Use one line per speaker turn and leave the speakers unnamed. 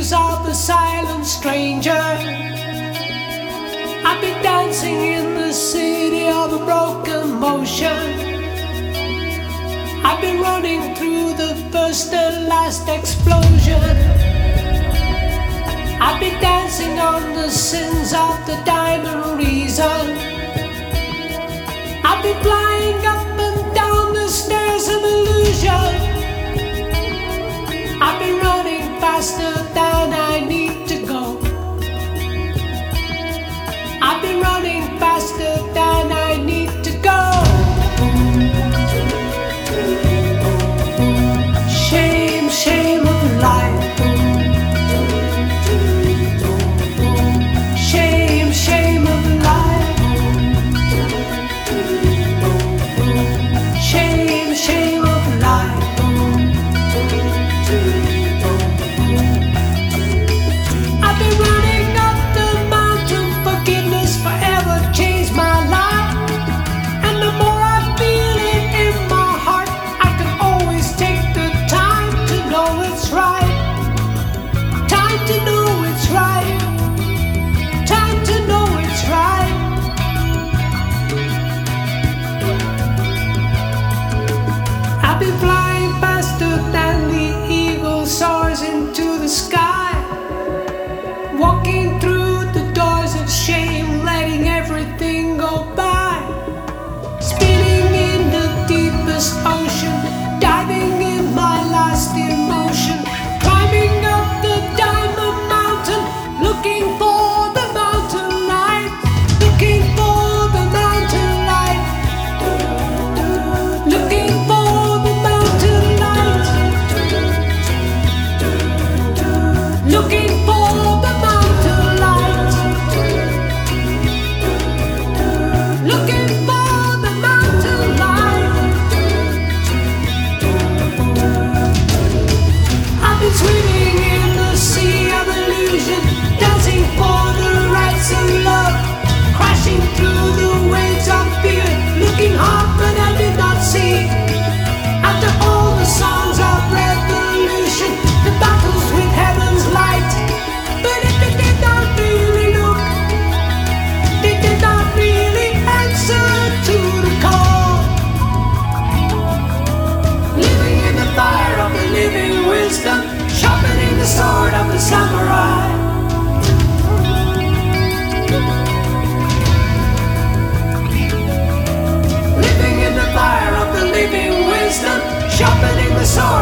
shoes of the silent stranger. I've been dancing in the city of a broken motion. I've been running through the first and last explosion. I've been dancing on the sins of the diamond reason. I've been flying up and down the stairs of illusion. I've been running faster than I need to go. I've been running faster than I need to go. Shame, shame of life. Shame, shame of life. Shame, shame of life. I've been running up the mountain, forgiveness forever changed my life. And the more I feel it in my heart, I can always take the time to know it's right. Time to know it's right. Time to know it's right. I've been flying faster than the eagle soars into the sky. Walking through the doors of shame, letting everything go by. Spinning in the deepest ocean, diving in my last emotion. Climbing up the diamond mountain, looking for the mountain light. Looking for the mountain light. Looking for the mountain light. Looking for the mountain light. Looking for the mountain light. I've been swimming in the sea of illusion, dancing for the rights of love, crashing through the waves of fear, looking hard but I did not see. After all the songs of revolution, the battles with heaven's light, but if they did not really look, they did not really answer to the call. Living in the fire of the living wisdom, sharpening the sword of the samurai. Living in the fire of the living wisdom, sharpening the sword